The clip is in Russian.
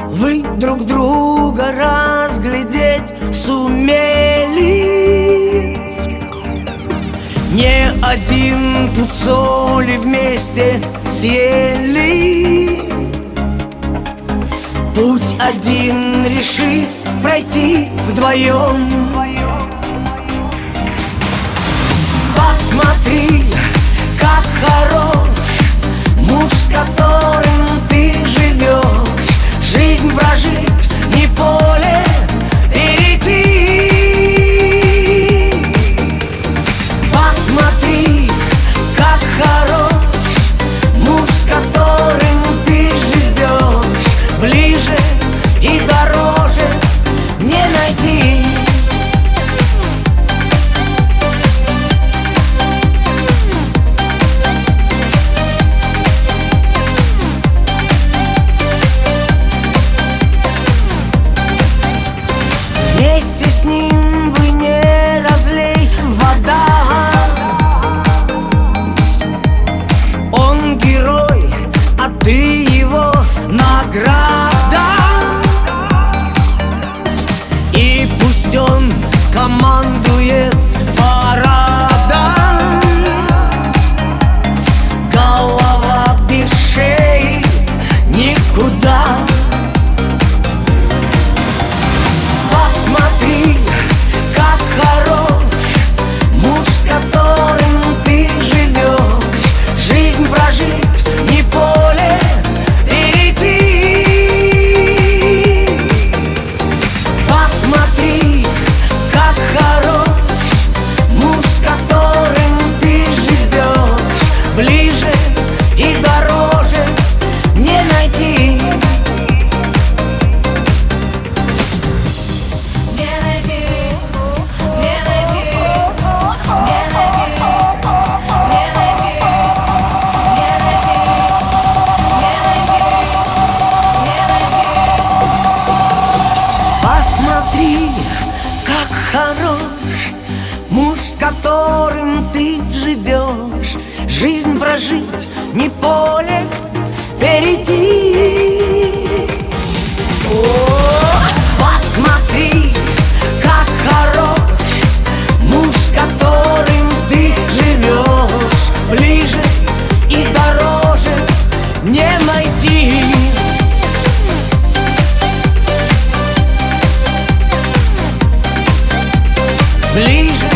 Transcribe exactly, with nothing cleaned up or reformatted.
Вы друг друга разглядеть сумели. Не один пуд соли вместе съели. Путь один решив пройти вдвоем. Посмотри, как хорош муж, с которым ты живешь. Жизнь прожить, не поле перейти. Посмотри, как хорош муж, с которым ты живешь. Ближе и дороже не найти. Вместе с ним вы не разлей вода. Он герой, а ты его награда. И пусть он командует парадом, голова без шеи никуда. Посмотри, как хорош муж, с которым ты живешь. Жизнь прожить, не поле перейти. Посмотри, как хорош муж, с которым ты живешь. Ближе и дороже не найти. Посмотри, как хорош муж, с которым ты живешь. Жизнь прожить, не поле перейти. О, посмотри, как хорош муж, с которым ты живешь. Ближе и дороже не найти. Ближе